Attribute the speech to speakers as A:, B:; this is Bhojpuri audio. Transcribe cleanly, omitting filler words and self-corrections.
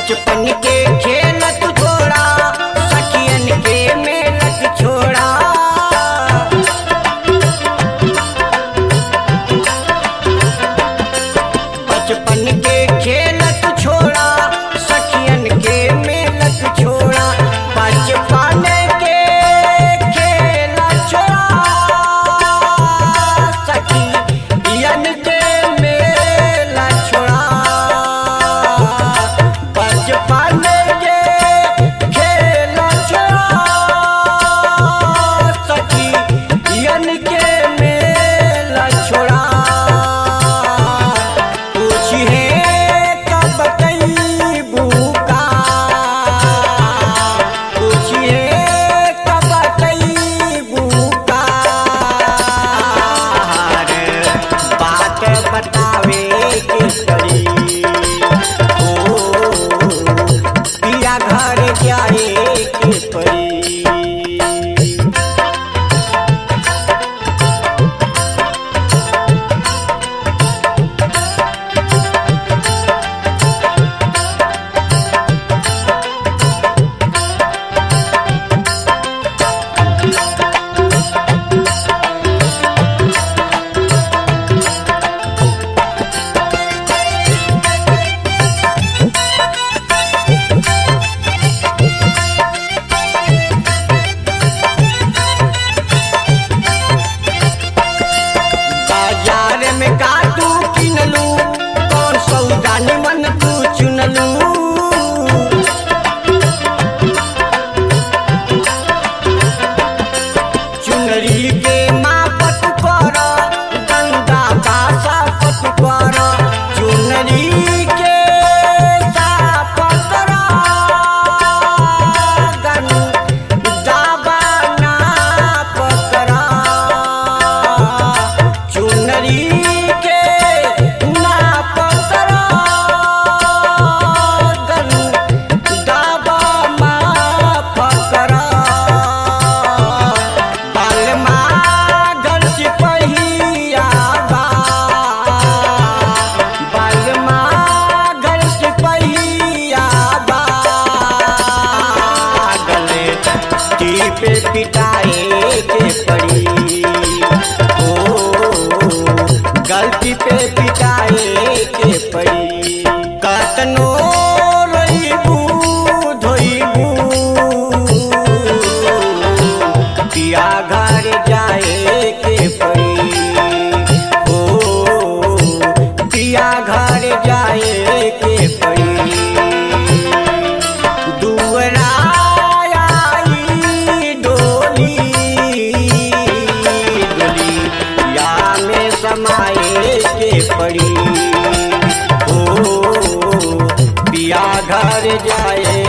A: बचपन के खेलत छोड़ा सखियन के मेलत छोड़ा बचपन के खेलत छोड़ा सखियन के मेलत छोड़ा बचपन के खेल छोड़ा सखियन के मेल छोड़ा बचपन के खेल छोड़ा सखियन के मेल छोड़ा बतावे के पड़ी ओ पिया घर जाए के पड़ी बाजार में काटू किनलू कौन सौदा निमन तू चुनलू चुनरी के मापत कर गंगा बासा पत कर चुनरी के सापत कर गंगा बाना पकड़ा चुनरी के नाप करा गंगा माप करा बालमा घर सिपहिया बा बालमा घर सिपहिया बा गले पे पिटाए के पड़ी गलती पे पिटाए के पड़ी कतनो रहीबू धोईबू पिया घर जाए के पड़ी ओ पिया घर जाए के पड़ी दुअरा आई डोली डोलिया में समाए के पड़ी ओ पिया घर जाए